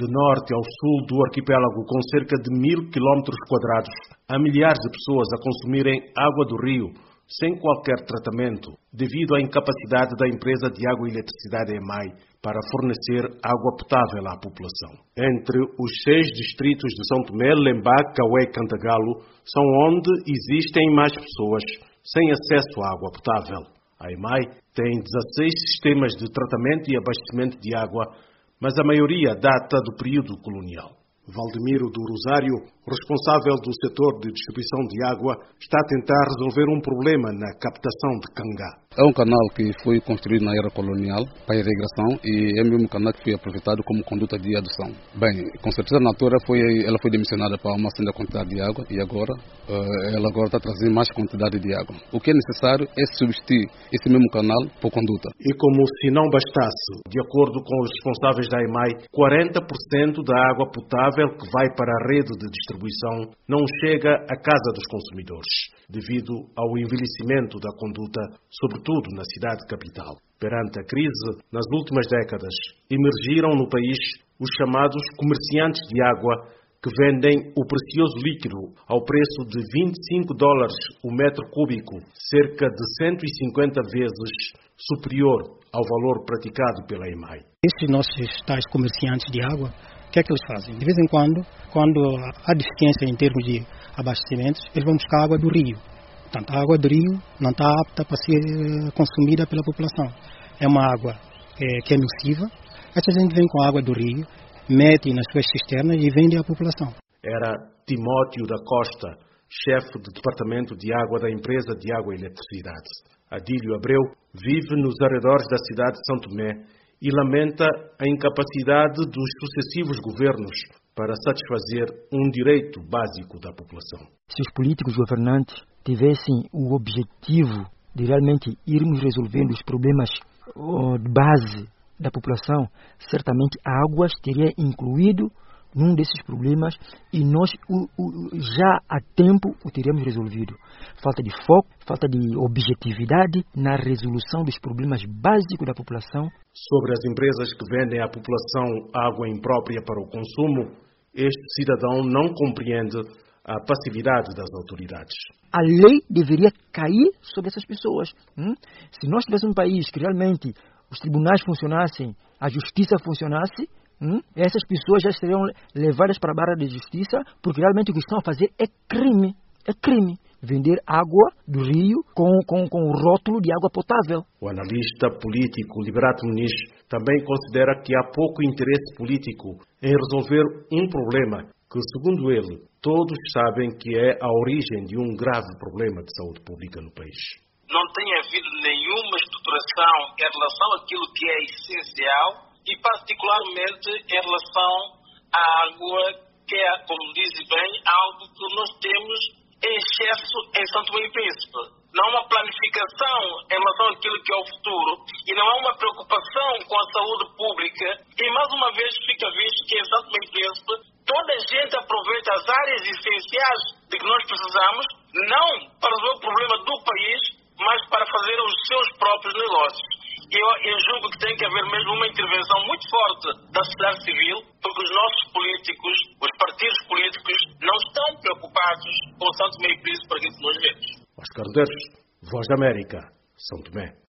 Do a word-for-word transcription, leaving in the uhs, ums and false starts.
De norte ao sul do arquipélago, com cerca de mil quilómetros quadrados, há milhares de pessoas a consumirem água do rio sem qualquer tratamento, devido à incapacidade da empresa de água e eletricidade EMAI para fornecer água potável à população. Entre os seis distritos de São Tomé, Lembá, Cauê e Cantagalo, são onde existem mais pessoas sem acesso à água potável. A EMAI tem dezasseis sistemas de tratamento e abastecimento de água, mas a maioria data do período colonial. Valdemiro do Rosário, responsável do setor de distribuição de água, está a tentar resolver um problema na captação de Cangá. É um canal que foi construído na era colonial para irrigação e é o mesmo canal que foi aproveitado como conduta de adução. Bem, com certeza a Natura foi, ela foi dimensionada para uma certa quantidade de água e agora ela agora está trazendo mais quantidade de água. O que é necessário é substituir esse mesmo canal por conduta. E como se não bastasse, de acordo com os responsáveis da EMAI, quarenta por cento da água potável que vai para a rede de distribuição não chega à casa dos consumidores, devido ao envelhecimento da conduta, sobretudo na cidade capital. Perante a crise, nas últimas décadas, emergiram no país os chamados comerciantes de água, que vendem o precioso líquido ao preço de vinte e cinco dólares o metro cúbico, cerca de cento e cinquenta vezes superior ao valor praticado pela EMAI. Esses nossos tais comerciantes de água, o que é que eles fazem? De vez em quando, quando há deficiência em termos de abastecimentos, eles vão buscar água do rio. Portanto, a água do rio não está apta para ser consumida pela população. É uma água é, que é nociva. Essa gente vem com a água do rio, mete nas suas cisternas e vende à população. Era Timóteo da Costa, chefe do Departamento de Água da Empresa de Água e Eletricidade. Adílio Abreu vive nos arredores da cidade de São Tomé e lamenta a incapacidade dos sucessivos governos para satisfazer um direito básico da população. Se os políticos governantes tivessem o objetivo de realmente irmos resolvendo os problemas de base da população, certamente a água teria incluído num desses problemas e nós o, o, já há tempo o teríamos resolvido. Falta de foco, falta de objetividade na resolução dos problemas básicos da população. Sobre as empresas que vendem à população água imprópria para o consumo, este cidadão não compreende a passividade das autoridades. A lei deveria cair sobre essas pessoas. Hum? Se nós tivéssemos um país que realmente os tribunais funcionassem, a justiça funcionasse, hum, essas pessoas já seriam levadas para a barra de justiça, porque realmente o que estão a fazer é crime. É crime. Vender água do rio com, com, com o rótulo de água potável. O analista político Liberato Muniz também considera que há pouco interesse político em resolver um problema que, segundo ele, todos sabem que é a origem de um grave problema de saúde pública no país. Não tem havido nenhuma estruturação em relação àquilo que é essencial e particularmente em relação à água, que é, como diz bem, algo que nós temos em excesso em São Tomé e Príncipe. Não há uma planificação em relação àquilo que é o futuro e não há uma preocupação com a saúde pública e mais uma vez fica visto que em São Tomé e Príncipe toda a gente aproveita as áreas essenciais de que nós precisamos, não para resolver o problema do país, mas para fazer os seus próprios negócios. Eu, eu julgo que tem que haver mesmo uma intervenção muito forte da sociedade civil, porque os nossos políticos, os partidos políticos, não estão preocupados com o São Tomé e Príncipe para aquilo que nós vemos. Oscar Medeiros, Voz da América, São Tomé.